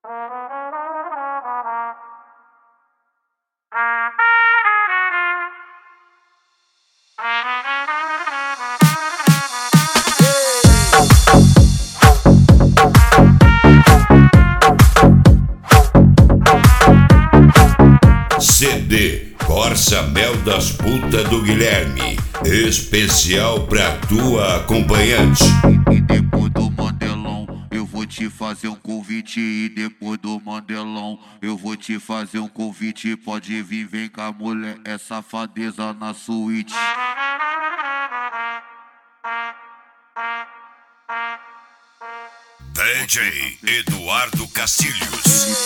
CD Corsa Mel das Putas do Guilherme, especial pra tua acompanhante. E depois do Mandelão, eu vou te fazer um convite. E depois do Mandelão, eu vou te fazer um convite. Pode vir, vem cá, mulher, é safadeza na suíte. DJ Eduardo Castilhos.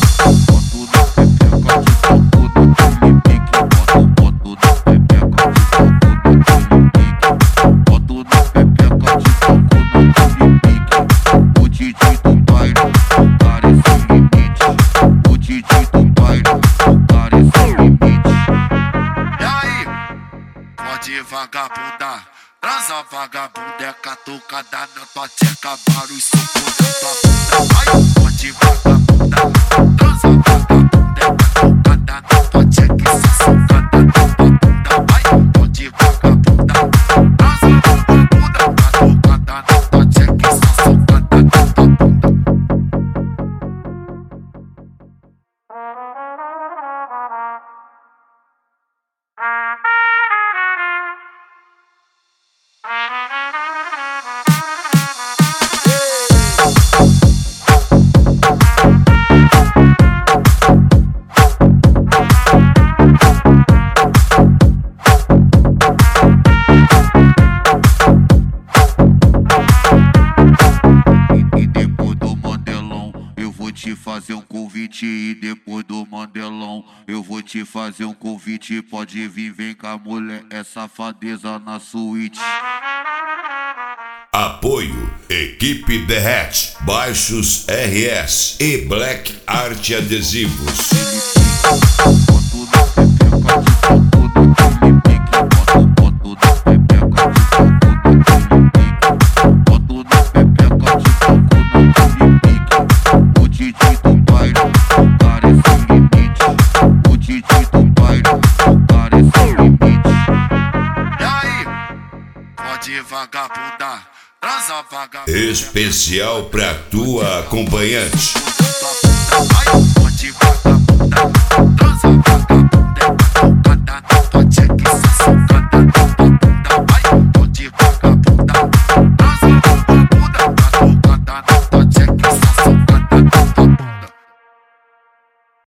Vagabunda, transa vagabunda, é catucada na tua tcheca, barulho soco na tua bunda. Vai, pode vagabunda, transa vagabunda, é catucada na tua tcheca, socada na tua bunda. Vai, pode vagabunda, transa vagabunda, catucada na tua tcheca, socada na tua bunda. Fazer um convite. E depois do Mandelão, eu vou te fazer um convite. Pode vir, vem cá, mulher, é safadeza na suíte. Apoio Equipe Derrete, Baixos RS e Black Art Adesivos. Vagabunda, transa vagabunda, especial pra tua acompanhante. pode vagabunda.